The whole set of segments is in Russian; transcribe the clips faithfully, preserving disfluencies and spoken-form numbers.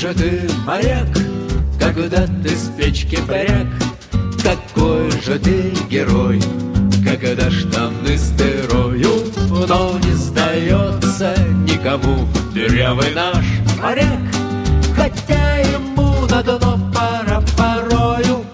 же ты моряк, когда ты с печки бряк? Какой же ты герой, когда штаны стырою? Но не сдается никому дырявый наш моряк, хотя ему на дно пора порою.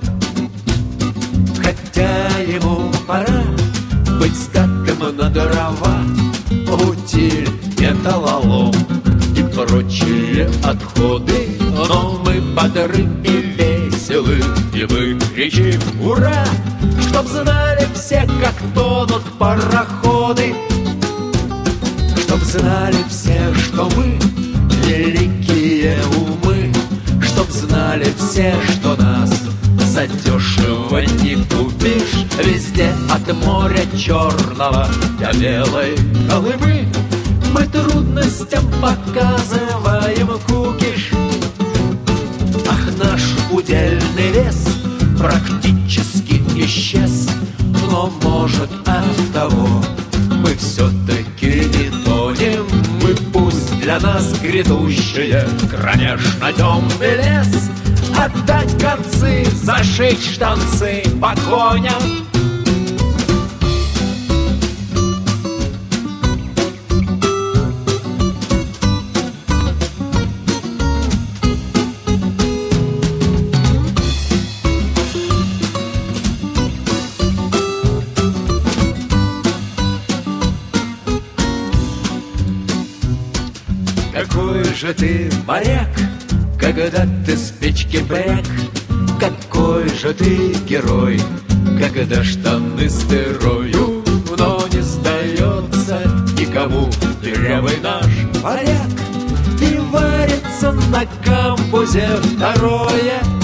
Хотя ему пора быть статым на дрова, утиль, металлолом и прочие отходы. Но мы бодры и веселы, и мы кричим «Ура!», чтоб знали все, как тонут пароходы. Чтоб знали все, что мы великие умы. Чтоб знали все, что нас задешево не купишь. Везде от моря черного до белой Колымы мы трудностям показываем кукиш. Ах, наш удельный вес практически исчез, но, может, от того мы все-таки не тонем. Мы пусть для нас грядущее, конечно, темный лес, отдать концы, зашить штанцы по коням. Какой же ты моряк, когда ты с печки бряк? Какой же ты герой, когда штаны стырою? Но не сдается никому дырявый наш моряк, и варится на камбузе второе.